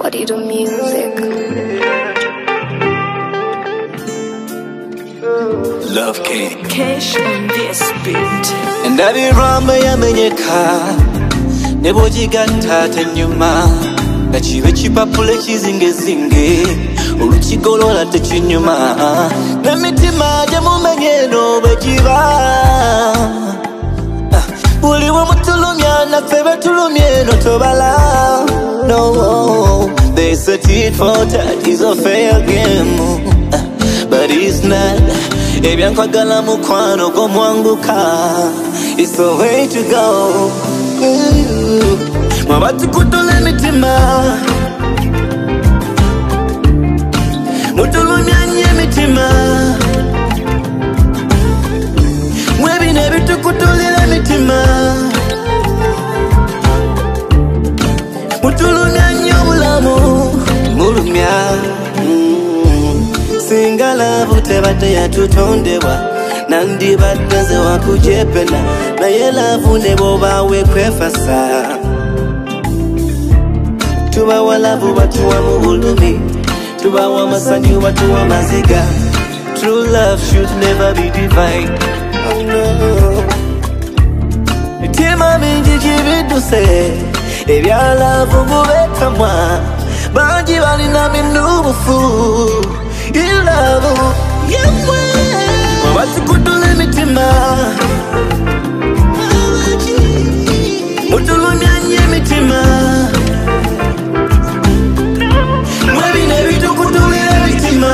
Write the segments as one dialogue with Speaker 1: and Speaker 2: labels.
Speaker 1: body to music.
Speaker 2: Love K.
Speaker 3: Cash on this beat.
Speaker 2: And every ramba yamenyeka nebojigatta tenyuma gachibe chipapule chizingezinge olukigolola tekinyuma n'emitima gyemumenyeno bwegiba buli wemutulumya naffe betulumyeno tobala. No, they say tit for tat is a fair game, but it's not. Ebyankwagala mukwano gomwanguka, it's the way to go. Mwabati kutula emitima mutulumyanye emitima mwebine bitukutulira emitima mutulumyanye obulamu mulumya. Singa love tebadde yatutondebwa nandibadde nze wakujepena naye love ne bwoba wekwefasa tubawa love batuwa mu bulumi tubawa masanyu batuwa maziga. True love should never be divided. Oh no. Mitima mingi gibiduse ebya love mubetamwa bangi balina minubufu in love, yemwe wabati kutula emitima mutulumyanye emitima mwebine bitukutulira emitima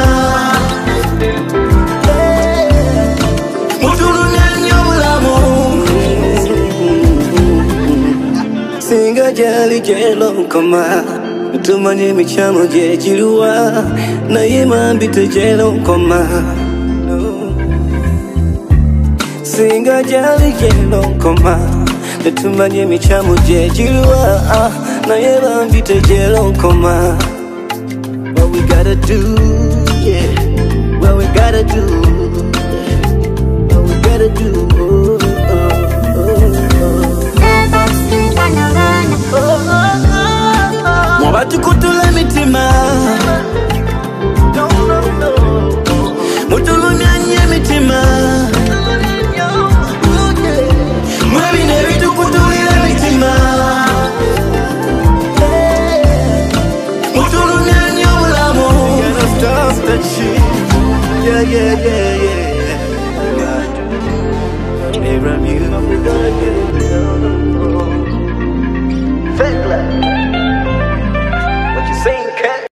Speaker 2: mutulumyanye obulamu. Singa gyali gyelonkoma tumanye emikyamo gyegiruwa naye mambi tegyelonkoma. Singa gyali gyelonkoma tumanye emikyamo gyegiruwa naye mambi tegyelonkoma. What we gotta do, yeah, what we gotta do, what we gotta do. Mwabati kutula emitima mutulumyanye emitima mwebine bitukutulira emitima mutulumyanye obulamu. Yeah.